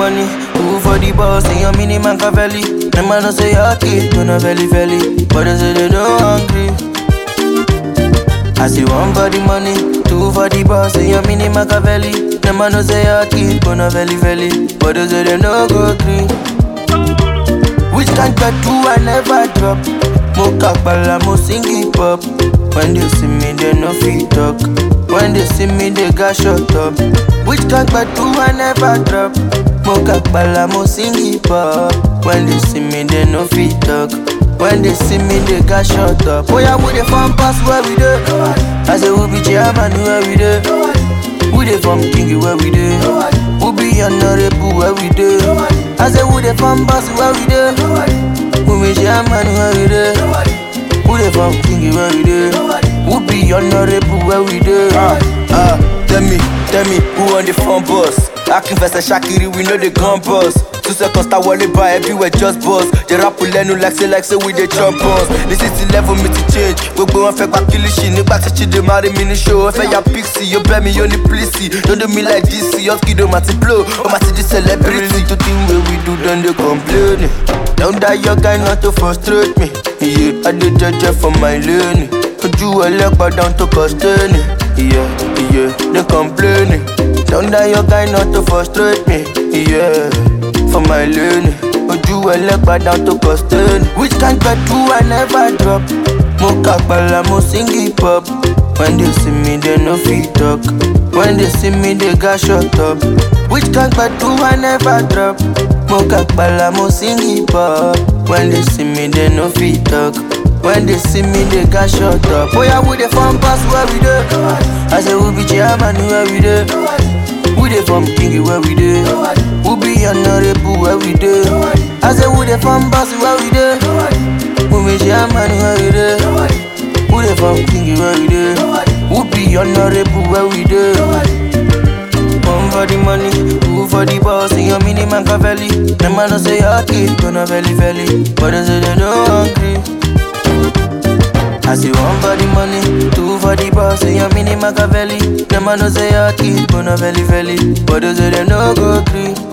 money, two for the boss, and your mini Machiavelli. Them man don't say your kid, gonna belly. But they say they don't hungry. I see one for the money, two for the boss, and your mini Machiavelli. Them man don't say your kid, gonna belly. But they say they no go green. Which kind of tattoo I never drop? Mocha bala, mo sing hip hop. When they see me, they no fit talk. When they see me, they got shut up. Which kind of tattoo I never drop? Mocha bala, mo sing hip hop. When they see me, they no fit talk. When they see me, they got shut up. Oh yeah, we the fun pass where we do. I say we be chairman where we do. We the from King where we do. We be honorable where we do. I say we the fun pass where we do. We be chairman where we do. We the from King where we do. We be honorable where we do. Tell me, who on the phone boss? I can verse Shakiri, we know the gun boss. 2 seconds, start wallet by everywhere, just boss. The rap will learn like say we the trumpers. This is the level me to change. We go and fake back kill shit. Nigga back to shit, they marry me in the show. If I ya pixie, you bear me on the police. Don't do me like this, your kid don't matter blow. Oh my city celebrity. To think what we do, then they complain. Don't die your guy not to frustrate me. Yeah, I did judge for my learning. Could you a leg but down to custody? Yeah, they complaining. Don't die your guy not to frustrate me. Yeah, for my learning. Could you a leg but down to custody? Which kind of tattoo I never drop? Mocha bala, mo sing hip hop. When they see me, they no fit talk. When they see me, they got shut up. Which kind of tattoo I never drop? Mocha bala, mo sing hip hop. When they see me, they no fit talk. When they see me, they got shut up. Oh yeah, we the fun pass where we do. I say we be chairman where we do. We the from King where we do. We be honorable where we do. I say we the fun pass where we do. We be chairman where we do. We the from King where we do. We be honorable where we do. One for the money, two for the boss, and your mini Machiavelli. Them man don't say your kid, gonna belly. But they say they don't hungry. I see one for the money, two for the boss, and your mini Machiavelli. Them man don't say your kid, gonna belly. But they say they no go green.